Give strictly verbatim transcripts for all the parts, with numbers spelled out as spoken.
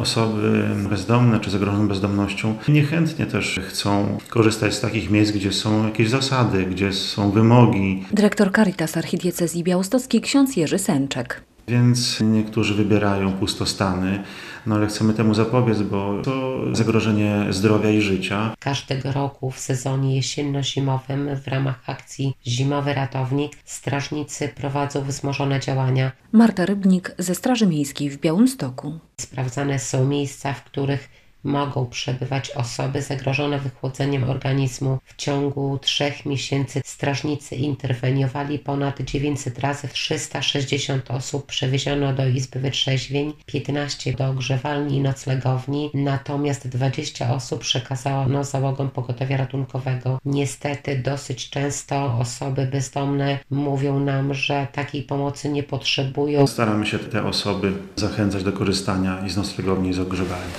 Osoby bezdomne czy zagrożone bezdomnością niechętnie też chcą korzystać z takich miejsc, gdzie są jakieś zasady, gdzie są wymogi. Dyrektor Caritas Archidiecezji Białostockiej ksiądz Jerzy Sęczek. Więc niektórzy wybierają pustostany, no ale chcemy temu zapobiec, bo to zagrożenie zdrowia i życia. Każdego roku w sezonie jesienno-zimowym w ramach akcji Zimowy Ratownik strażnicy prowadzą wzmożone działania. Marta Rybnik ze Straży Miejskiej w Białymstoku. Sprawdzane są miejsca, w których mogą przebywać osoby zagrożone wychłodzeniem organizmu. W ciągu trzech miesięcy strażnicy interweniowali ponad dziewięćset razy, trzysta sześćdziesiąt osób przewieziono do izby wytrzeźwień, piętnaście do ogrzewalni i noclegowni, natomiast dwadzieścia osób przekazano załogom pogotowia ratunkowego. Niestety dosyć często osoby bezdomne mówią nam, że takiej pomocy nie potrzebują. Staramy się te osoby zachęcać do korzystania i z noclegowni, i z ogrzewalni.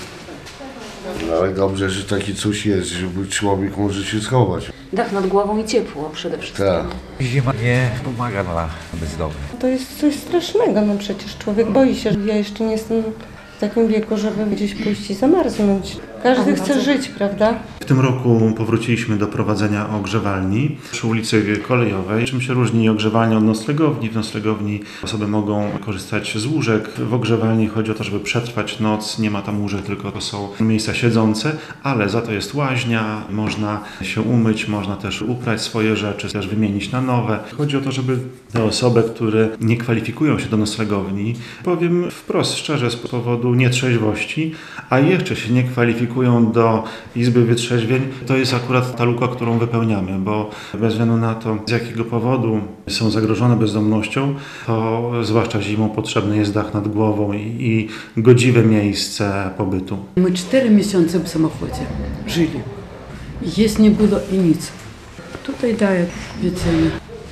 No ale dobrze, że taki coś jest, żeby człowiek może się schować. Dach nad głową i ciepło przede wszystkim. Tak. Zima nie pomaga dla bezdomnych. To jest coś strasznego, no przecież człowiek boi się. Ja jeszcze nie jestem w takim wieku, żeby gdzieś pójść i zamarznąć. Każdy chce żyć, prawda? W tym roku powróciliśmy do prowadzenia ogrzewalni przy ulicy Kolejowej. Czym się różni ogrzewalnia od noclegowni? W noclegowni osoby mogą korzystać z łóżek. W ogrzewalni chodzi o to, żeby przetrwać noc. Nie ma tam łóżek, tylko to są miejsca siedzące, ale za to jest łaźnia. Można się umyć, można też uprać swoje rzeczy, też wymienić na nowe. Chodzi o to, żeby te osoby, które nie kwalifikują się do noclegowni, powiem wprost, szczerze, z powodu nietrzeźwości, a jeszcze się nie kwalifikują do izby wytrzeźwień, to jest akurat ta luka, którą wypełniamy, bo bez względu na to, z jakiego powodu są zagrożone bezdomnością, to zwłaszcza zimą potrzebny jest dach nad głową i, i godziwe miejsce pobytu. My cztery miesiące w samochodzie żyli. Jeść nie było i nic. Tutaj daje jedzenie.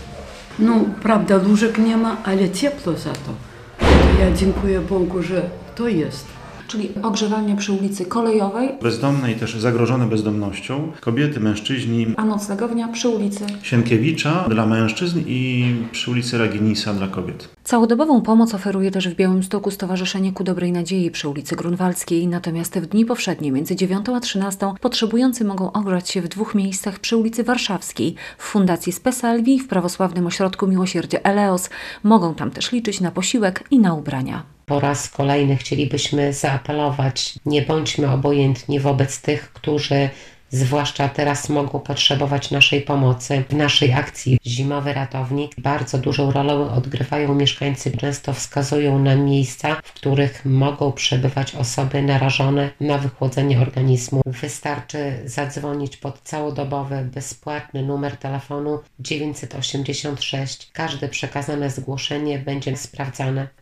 No, prawda, łóżek nie ma, ale ciepło za to. To ja dziękuję Bogu, że to jest. Czyli ogrzewalnia przy ulicy Kolejowej, Bezdomne i też zagrożone bezdomnością, kobiety, mężczyźni, a noclegownia przy ulicy Sienkiewicza dla mężczyzn i przy ulicy Raginisa dla kobiet. Całodobową pomoc oferuje też w Białymstoku Stowarzyszenie Ku Dobrej Nadziei przy ulicy Grunwaldzkiej, natomiast w dni powszednie między dziewiątą a trzynastą potrzebujący mogą ogrzać się w dwóch miejscach przy ulicy Warszawskiej, w Fundacji Spesalvi i w Prawosławnym Ośrodku Miłosierdzia Eleos. Mogą tam też liczyć na posiłek i na ubrania. Po raz kolejny chcielibyśmy zaapelować, nie bądźmy obojętni wobec tych, którzy zwłaszcza teraz mogą potrzebować naszej pomocy. W naszej akcji Zimowy Ratownik bardzo dużą rolę odgrywają mieszkańcy. Często wskazują nam miejsca, w których mogą przebywać osoby narażone na wychłodzenie organizmu. Wystarczy zadzwonić pod całodobowy, bezpłatny numer telefonu dziewięćset osiemdziesiąt sześć. Każde przekazane zgłoszenie będzie sprawdzane.